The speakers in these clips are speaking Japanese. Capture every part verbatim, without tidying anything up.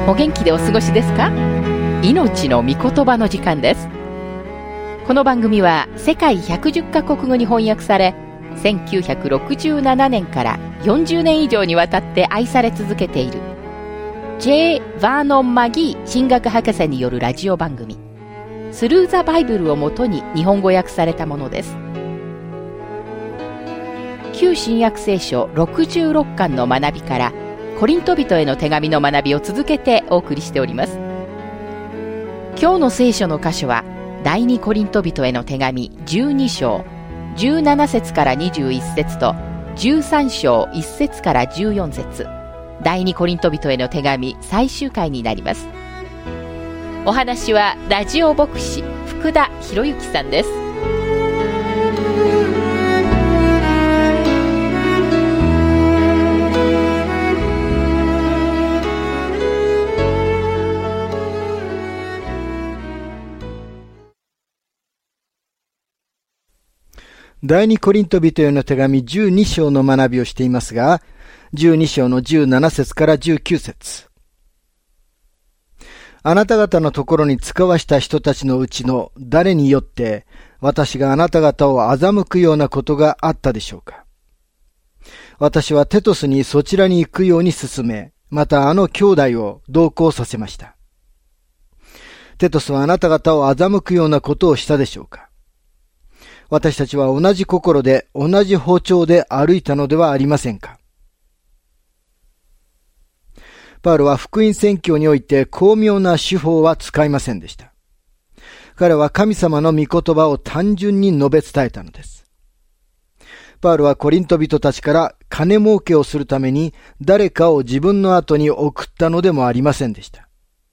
お元気でお過ごしですか？命の御言葉の時間です。この番組は世界ひゃくじゅっカ国語に翻訳され、せんきゅうひゃくろくじゅうななねんからよんじゅうねん以上にわたって愛され続けている J. バーノン・マギー神学博士によるラジオ番組スルー・ザ・バイブルをもとに日本語訳されたものです。旧新約聖書ろくじゅうろっかんの学びからコリント人への手紙の学びを続けてお送りしております。今日の聖書の箇所は第二コリント人への手紙じゅうに章じゅうなな節からにじゅういち節とじゅうさん章いち節からじゅうよん節、第二コリント人への手紙最終回になります。お話はラジオ牧師福田博之さんです。 第二コリント人への手紙じゅうに章の学びをしていますが、じゅうに章のじゅうなな節からじゅうきゅう節。あなた方のところに使わした人たちのうちの誰によって私があなた方を欺くようなことがあったでしょうか。私はテトスにそちらに行くように進め、またあの兄弟を同行させました。テトスはあなた方を欺くようなことをしたでしょうか。私たちは同じ心で同じ歩調で歩いたのではありませんか。パウロは福音宣教において巧妙な手法は使いませんでした。彼は神様の御言葉を単純に述べ伝えたのです。パウロはコリント人たちから金儲けをするために誰かを自分の後に送ったのでもありませんでした。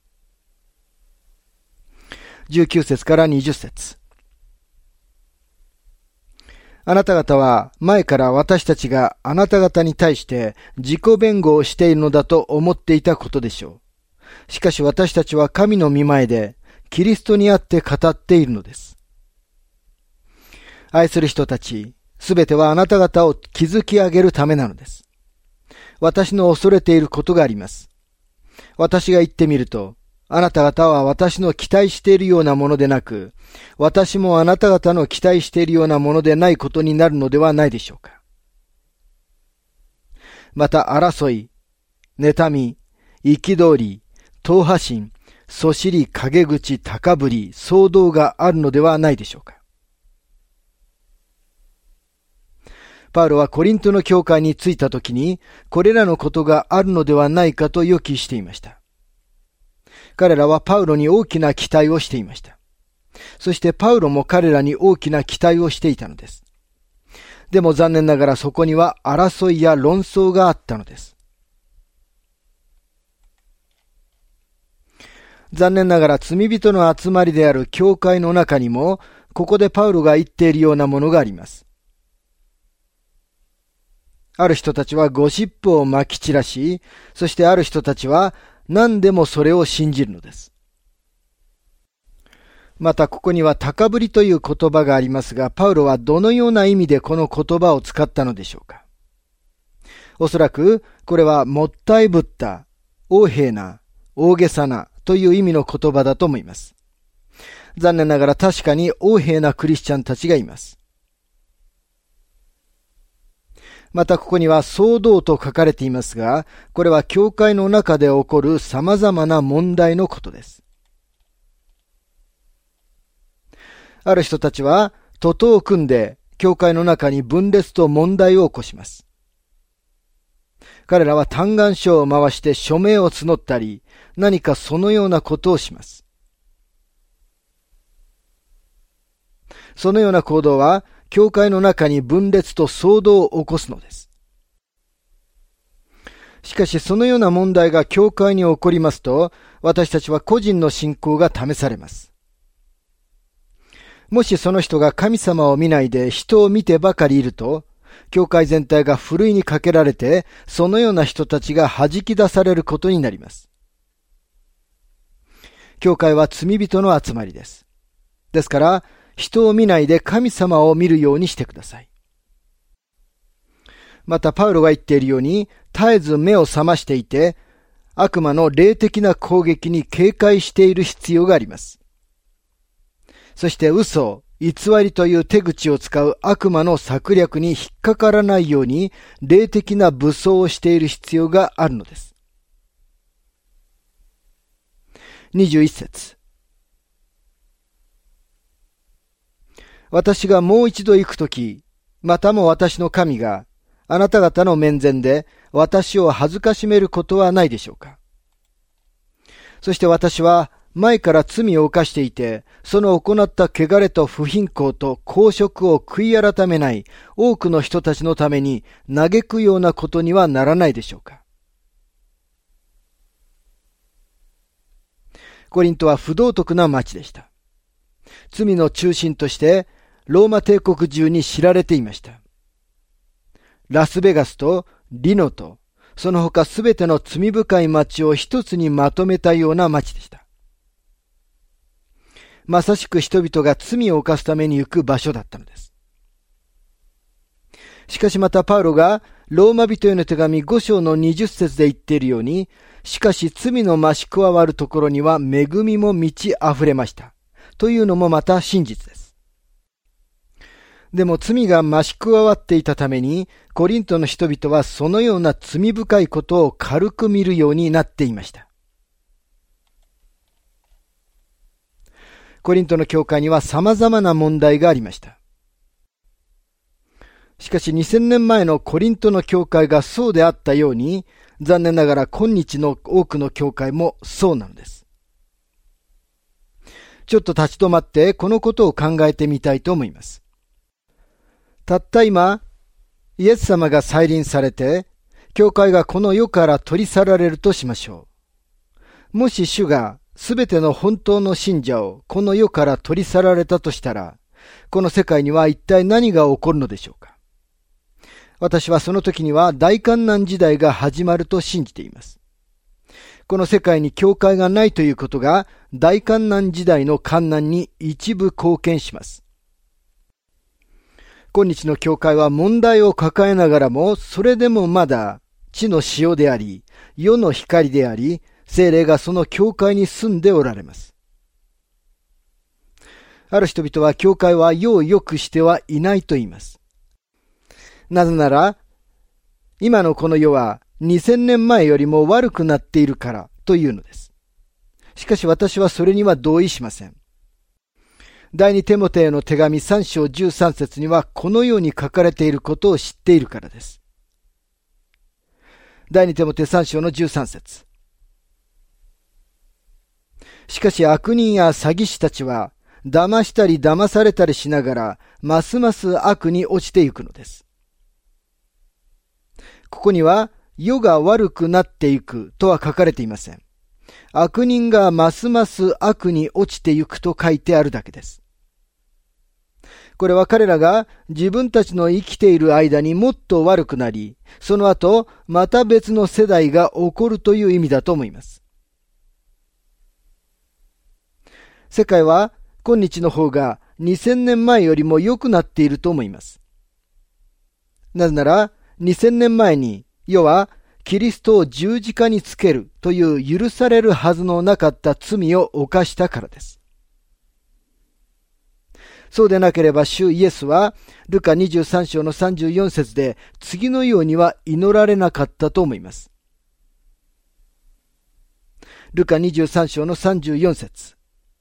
じゅうきゅう節からにじゅう節。あなた方は前から私たちがあなた方に対して自己弁護をしているのだと思っていたことでしょう。しかし私たちは神の御前でキリストにあって語っているのです。愛する人たち、すべてはあなた方を築き上げるためなのです。私の恐れていることがあります。私が言ってみると、あなた方は私の期待しているようなものでなく、私もあなた方の期待しているようなものでないことになるのではないでしょうか。また争い、妬み、憤り、党派心、そしり、陰口、高ぶり、騒動があるのではないでしょうか。パウロはコリントの教会に着いたときに、これらのことがあるのではないかと予期していました。彼らはパウロに大きな期待をしていました。そしてパウロも彼らに大きな期待をしていたのです。でも残念ながらそこには争いや論争があったのです。残念ながら罪人の集まりである教会の中にも、ここでパウロが言っているようなものがあります。ある人たちはゴシップを撒き散らし、そしてある人たちは何でもそれを信じるのです。またここには高ぶりという言葉がありますが、パウロはどのような意味でこの言葉を使ったのでしょうか。おそらくこれはもったいぶった、横柄な、大げさなという意味の言葉だと思います。残念ながら確かに横柄なクリスチャンたちがいます。またここには騒動と書かれていますが、これは教会の中で起こる様々な問題のことです。ある人たちは徒党を組んで教会の中に分裂と問題を起こします。彼らは嘆願書を回して署名を募ったり、何かそのようなことをします。そのような行動は教会の中に分裂と騒動を起こすのです。しかしそのような問題が教会に起こりますと、私たちは個人の信仰が試されます。もしその人が神様を見ないで人を見てばかりいると、教会全体がふるいにかけられて、そのような人たちが弾き出されることになります。教会は罪人の集まりです。ですから、人を見ないで神様を見るようにしてください。またパウロが言っているように、絶えず目を覚ましていて、 悪魔の霊的な攻撃に警戒している必要があります。そして嘘、偽りという手口を使う悪魔の策略に引っかからないように霊的な武装をしている必要があるのです。にじゅういち節。私がもう一度行くとき、またも私の神があなた方の面前で私を恥ずかしめることはないでしょうか。そして私は前から罪を犯していて、その行った汚れと不貧困と公職を悔い改めない多くの人たちのために嘆くようなことにはならないでしょうか。コリントは不道徳な町でした。罪の中心としてローマ帝国中に知られていました。ラスベガスとリノとその他すべての罪深い町を一つにまとめたような町でした。まさしく人々が罪を犯すために行く場所だったのです。しかしまたパウロがローマ人への手紙ご章のにじゅっ節で言っているように、しかし罪の増し加わるところには恵みも満ち溢れました。というのもまた真実です。でも罪が増し加わっていたために、コリントの人々はそのような罪深いことを軽く見るようになっていました。コリントの教会には様々な問題がありました。しかしにせんねんまえのコリントの教会がそうであったように、残念ながら今日の多くの教会もそうなのです。ちょっと立ち止まってこのことを考えてみたいと思います。たった今、イエス様が再臨されて、教会がこの世から取り去られるとしましょう。もし主がすべての本当の信者をこの世から取り去られたとしたら、この世界には一体何が起こるのでしょうか。私はその時には大観難時代が始まると信じています。この世界に教会がないということが大観難時代の観難に一部貢献します。今日の教会は問題を抱えながらも、それでもまだ地の塩であり、世の光であり、聖霊がその教会に住んでおられます。ある人々は教会は世を良くしてはいないと言います。なぜなら、今のこの世はにせんねんまえよりも悪くなっているからというのです。しかし私はそれには同意しません。第二テモテへの手紙さん章じゅうさん節にはこのように書かれていることを知っているからです。第二テモテさん章のじゅうさん節。しかし悪人や詐欺師たちは騙したり騙されたりしながらますます悪に落ちていくのです。ここには世が悪くなっていくとは書かれていません。悪人がますます悪に落ちていくと書いてあるだけです。これは彼らが自分たちの生きている間にもっと悪くなり、その後また別の世代が起こるという意味だと思います。世界は今日の方がにせんねんまえよりも良くなっていると思います。なぜならにせんねんまえに世はキリストを十字架につけるという許されるはずのなかった罪を犯したからです。そうでなければ主イエスはルカにじゅうさん章のさんじゅうよん節で次のようには祈られなかったと思います。ルカにじゅうさん章のさんじゅうよん節。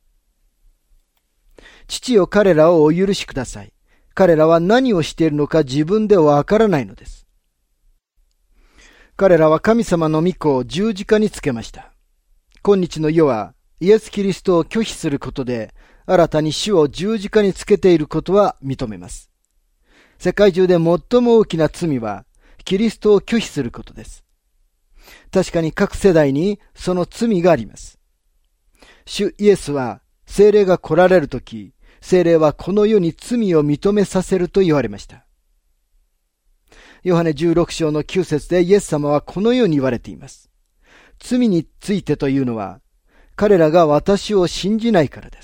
父よ、彼らをお許しください。彼らは何をしているのか自分ではわからないのです。彼らは神様の御子を十字架につけました。今日の世はイエス・キリストを拒否することで新たに主を十字架につけていることは認めます。世界中で最も大きな罪はキリストを拒否することです。確かに各世代にその罪があります。主イエスは聖霊が来られるとき、聖霊はこの世に罪を認めさせると言われました。ヨハネじゅうろく章のきゅう節でイエス様はこのように言われています。罪についてというのは、彼らが私を信じないからです。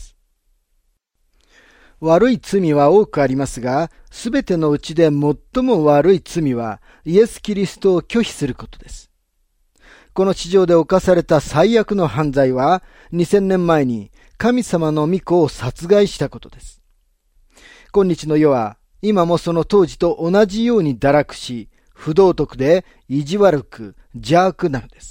悪い罪は多くありますが、すべてのうちで最も悪い罪はイエス・キリストを拒否することです。 この地上で犯された最悪の犯罪は、にせんねんまえに神様の御子を殺害したことです。今日の世は、今もその当時と同じように堕落し、不道徳で意地悪く邪悪なのです。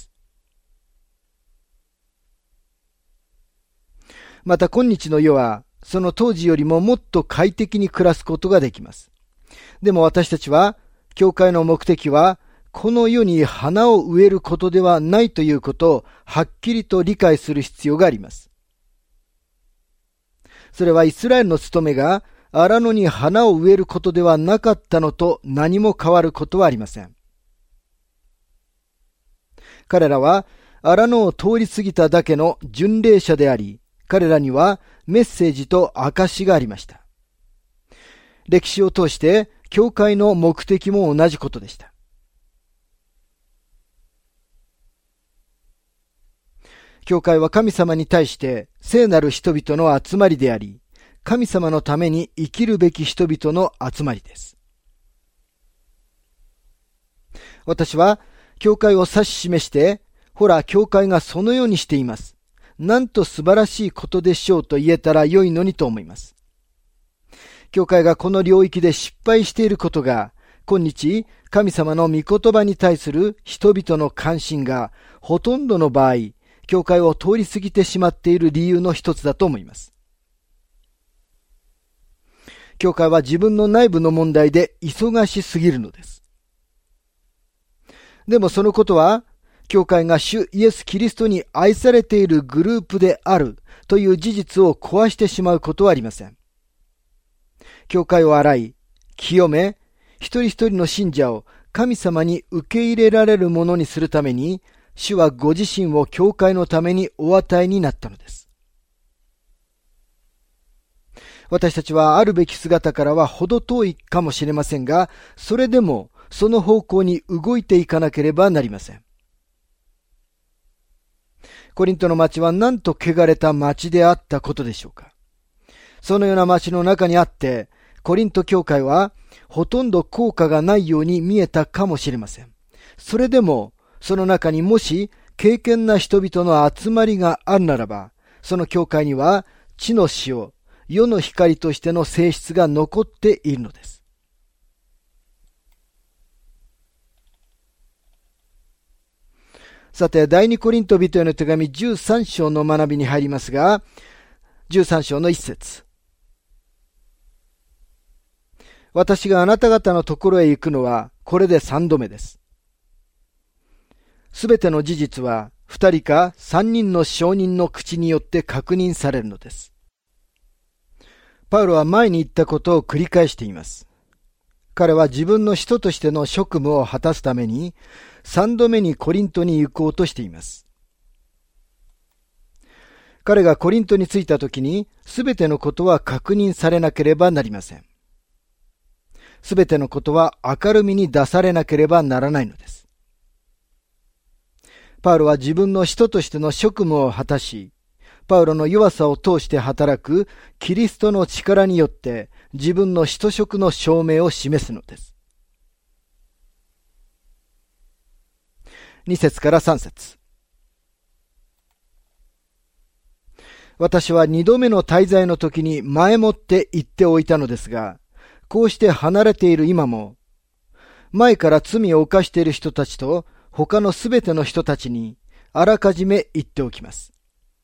また今日の世は、その当時よりももっと快適に暮らすことができます。でも私たちは、教会の目的は、この世に花を植えることではないということをはっきりと理解する必要があります。それはイスラエルの務めが荒野に花を植えることではなかったのと何も変わることはありません。彼らは荒野を通り過ぎただけの巡礼者であり、彼らにはメッセージと証がありました。歴史を通して教会の目的も同じことでした。教会は神様に対して聖なる人々の集まりであり、神様のために生きるべき人々の集まりです。私は教会を指し示して、ほら、教会がそのようにしています。なんと素晴らしいことでしょうと言えたら良いのにと思います。教会がこの領域で失敗していることが、今日、神様の御言葉に対する人々の関心が、ほとんどの場合、教会を通り過ぎてしまっている理由の一つだと思います。教会は自分の内部の問題で忙しすぎるのです。でもそのことは、教会が主イエス・キリストに愛されているグループであるという事実を壊してしまうことはありません。教会を洗い、清め、一人一人の信者を神様に受け入れられるものにするために、主はご自身を教会のためにお与えになったのです。私たちはあるべき姿からは程遠いかもしれませんが、それでもその方向に動いていかなければなりません。コリントの町はなんと汚れた町であったことでしょうか。そのような町の中にあって、コリント教会はほとんど効果がないように見えたかもしれません。それでも、その中にもし敬虔な人々の集まりがあるならば、その教会には地の塩、世の光としての性質が残っているのです。さて、第二コリント人への手紙じゅうさん章の学びに入りますが、じゅうさん章の一節。私があなた方のところへ行くのはこれで三度目です。すべての事実は二人か三人の証人の口によって確認されるのです。パウロは前に言ったことを繰り返しています。彼は自分の使徒としての職務を果たすために三度目にコリントに行こうとしています。彼がコリントに着いたときにすべてのことは確認されなければなりません。すべてのことは明るみに出されなければならないのです。パウロは自分の使徒としての職務を果たし、パウロの弱さを通して働くキリストの力によって自分の使徒職の証明を示すのです。に節からさん節。私は二度目の滞在の時に前もって言っておいたのですが、こうして離れている今も、前から罪を犯している人たちと他のすべての人たちにあらかじめ言っておきます。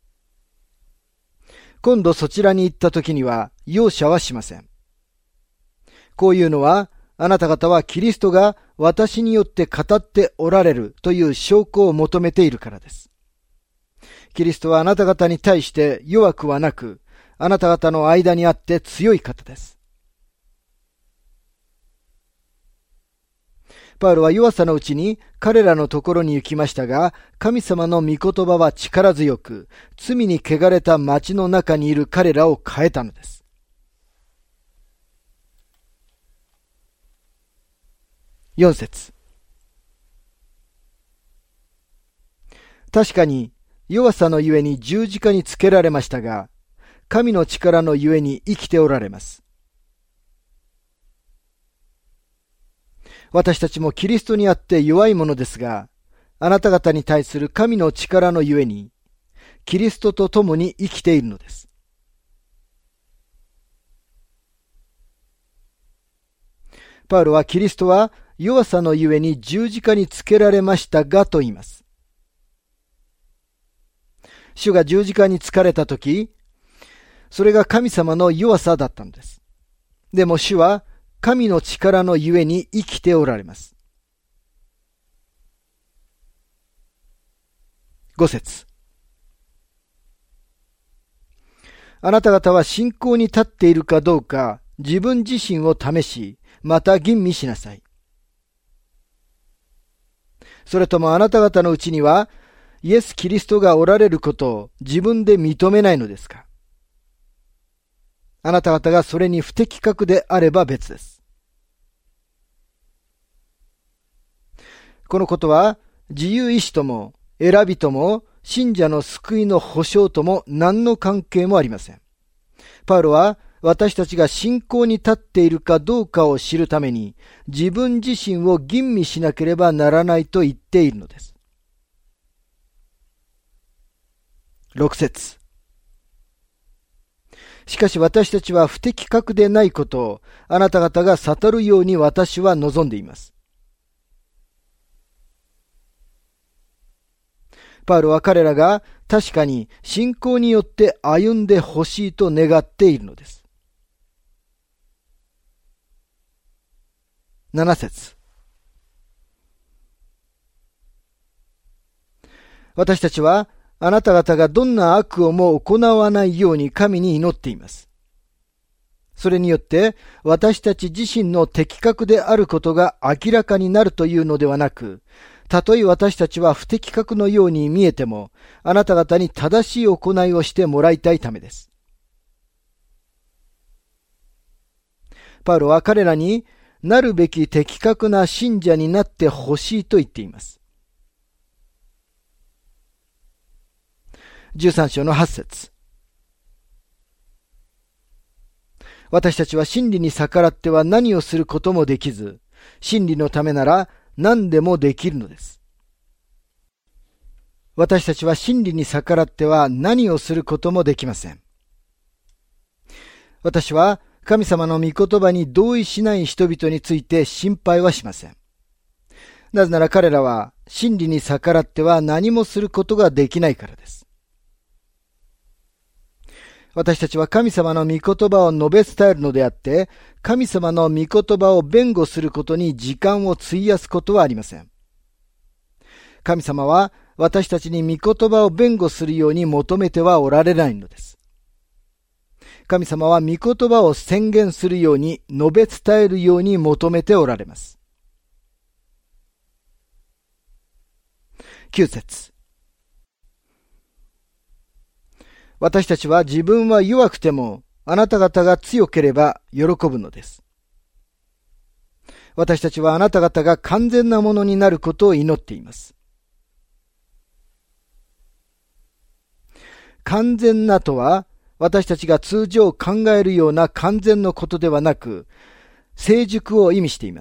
今度そちらに行った時には容赦はしません。こういうのは、あなた方はキリストが私によって語っておられるという証拠を求めているからです。キリストはあなた方に対して弱くはなく、あなた方の間にあって強い方です。パウロは弱さのうちに彼らのところに行きましたが、神様の御言葉は力強く、罪に汚れた町の中にいる彼らを変えたのです。よん節。確かに弱さのゆえに十字架につけられましたが、神の力のゆえに生きておられます。私たちもキリストにあって弱いものですが、 あなた方に対する神の力のゆえに、キリストと共に生きているのです。パウロはキリストは弱さのゆえに十字架につけられましたがと言います。主が十字架につかれたとき、それが神様の弱さだったのです。でも主は神の力のゆえに生きておられます。五節。あなた方は信仰に立っているかどうか、自分自身を試し、また吟味しなさい。それともあなた方のうちには、イエス・キリストがおられることを自分で認めないのですか？あなた方がそれに不適格であれば別です。このことは、自由意志とも、選びとも、信者の救いの保証とも何の関係もありません。パウロは、私たちが信仰に立っているかどうかを知るために、自分自身を吟味しなければならないと言っているのです。六節。しかし私たちは不適格でないことをあなた方が悟るように私は望んでいます。パウロは彼らが確かに信仰によって歩んでほしいと願っているのです。七節。私たちはあなた方がどんな悪をも行わないように神に祈っています。それによって私たち自身の適格であることが明らかになるというのではなく、たとえ私たちは不適格のように見えても、あなた方に正しい行いをしてもらいたいためです。パウロは彼らになるべき適格な信者になってほしいと言っています。じゅうさん章のはち節。私たちは真理に逆らっては何をすることもできず、真理のためなら何でもできるのです。私たちは真理に逆らっては何をすることもできません。私は神様の御言葉に同意しない人々について心配はしません。なぜなら彼らは真理に逆らっては何もすることができないからです。私たちは神様の御言葉を述べ伝えるのであって、神様の御言葉を弁護することに時間を費やすことはありません。神様は私たちに御言葉を弁護するように求めてはおられないのです。神様は御言葉を宣言するように述べ伝えるように求めておられます。きゅう節。私たちは自分は弱くてもあなた方が強ければ喜ぶのです。私たちはあなた方が完全なものになることを祈っています。完全なとは私たちが通常考えるような完全のことではなく、成熟を意味しています。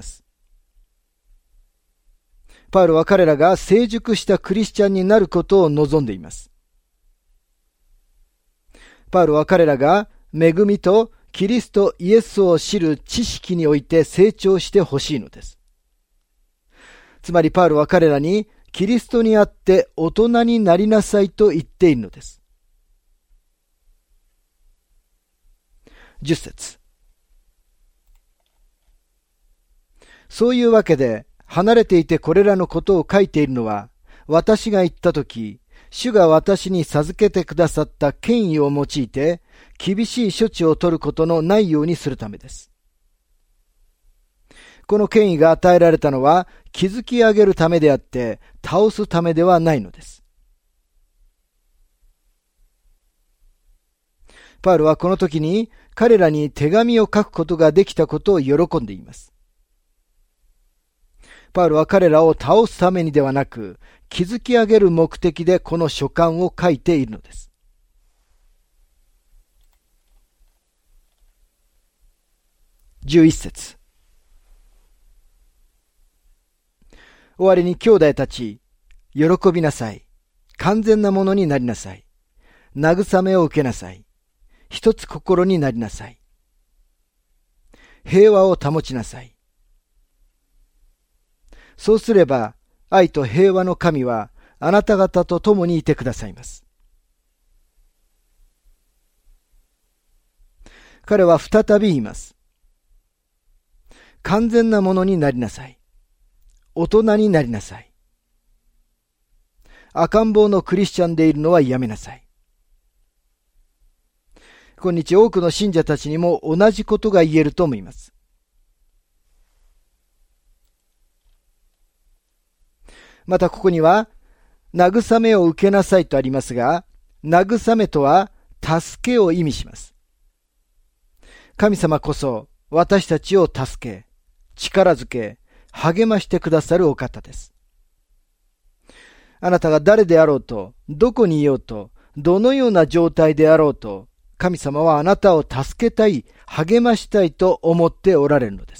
パウロは彼らが成熟したクリスチャンになることを望んでいます。パウロは彼らが恵みとキリストイエスを知る知識において成長してほしいのです。つまりパウロは彼らにキリストにあって大人になりなさいと言っているのです。じゅっ節。そういうわけで離れていてこれらのことを書いているのは、私が言ったとき、主が私に授けてくださった権威を用いて、厳しい処置を取ることのないようにするためです。この権威が与えられたのは、築き上げるためであって、倒すためではないのです。パウロはこの時に、彼らに手紙を書くことができたことを喜んでいます。パウロは彼らを倒すためにではなく、築き上げる目的でこの書簡を書いているのです。じゅういち節。終わりに兄弟たち、 喜びなさい。完全なものになりなさい。慰めを受けなさい。一つ心になりなさい。平和を保ちなさい。そうすれば、愛と平和の神はあなた方と共にいてくださいます。彼は再び言います。完全なものになりなさい。大人になりなさい。赤ん坊のクリスチャンでいるのはやめなさい。今日多くの信者たちにも同じことが言えると思います。またここには、慰めを受けなさいとありますが、慰めとは助けを意味します。神様こそ私たちを助け、力づけ、励ましてくださるお方です。あなたが誰であろうと、どこにいようと、どのような状態であろうと、神様はあなたを助けたい、励ましたいと思っておられるのです。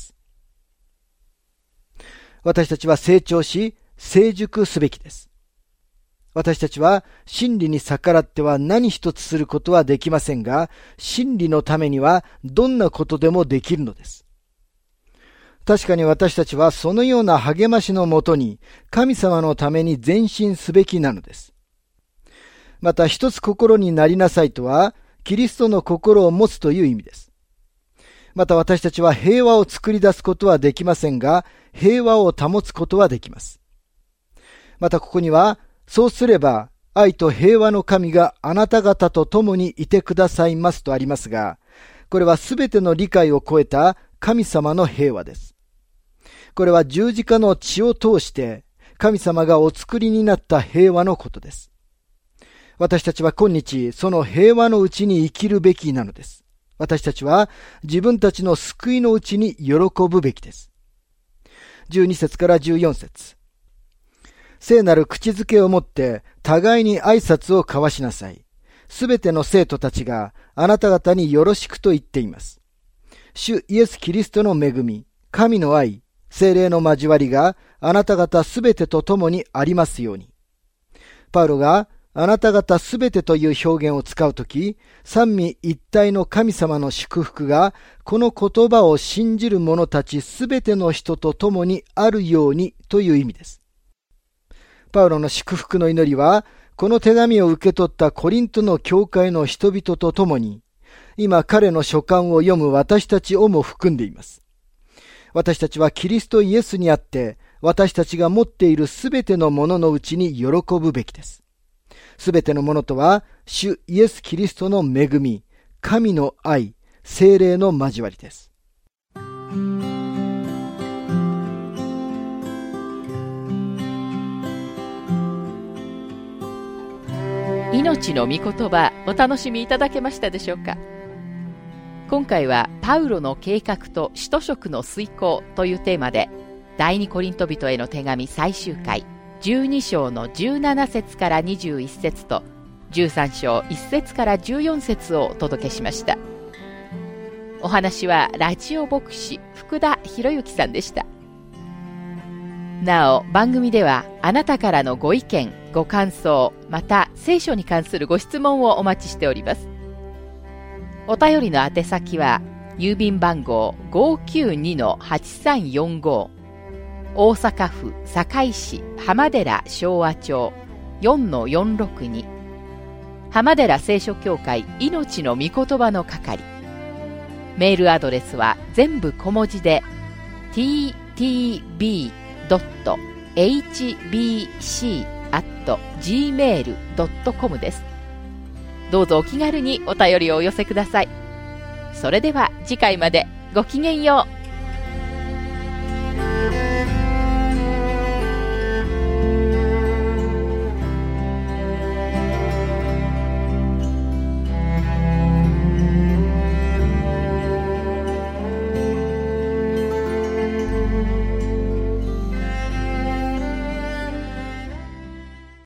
私たちは成長し、成熟すべきです。私たちは真理に逆らっては何一つすることはできませんが、真理のためにはどんなことでもできるのです。確かに私たちはそのような励ましのもとに神様のために前進すべきなのです。また一つ心になりなさいとは、キリストの心を持つという意味です。また私たちは平和を作り出すことはできませんが、平和を保つことはできます。またここには、そうすれば愛と平和の神があなた方と共にいてくださいますとありますが、これはすべての理解を超えた神様の平和です。これは十字架の血を通して神様がお作りになった平和のことです。私たちは今日その平和のうちに生きるべきなのです。私たちは自分たちの救いのうちに喜ぶべきです。じゅうに節からじゅうよん節。聖なる口づけをもって互いに挨拶を交わしなさい。すべての生徒たちがあなた方によろしくと言っています。主イエス・キリストの恵み、神の愛、聖霊の交わりがあなた方すべてと共にありますように。パウロがあなた方すべてという表現を使うとき、三位一体の神様の祝福がこの言葉を信じる者たちすべての人と共にあるようにという意味です。パウロの祝福の祈りは、この手紙を受け取ったコリントの教会の人々と共に、今彼の書簡を読む私たちをも含んでいます。私たちはキリストイエスにあって、私たちが持っているすべてのもののうちに喜ぶべきです。すべてのものとは、主イエス・キリストの恵み、神の愛、聖霊の交わりです。 命の御言葉、お楽しみいただけましたでしょうか。今回はパウロの計画と使徒職の遂行というテーマで、第二コリント人への手紙最終回じゅうに章のじゅうなな節からにじゅういち節とじゅうさん章いち節からじゅうよん節をお届けしました。お話はラジオ牧師福田博之さんでした。なお番組ではあなたからのご意見ご感想また聖書に関するご質問をお待ちしております。お便りの宛先は郵便番号 ごーきゅうにのはちさんよんご 大阪府堺市浜寺昭和町 よんのよんろくに 浜寺聖書協会命の御言葉の係。メールアドレスは全部小文字で ティーティービードットエイチビーシーアットジーメールドットコム です。どうぞお気軽にお便りをお寄せください。それでは次回までごきげんよう。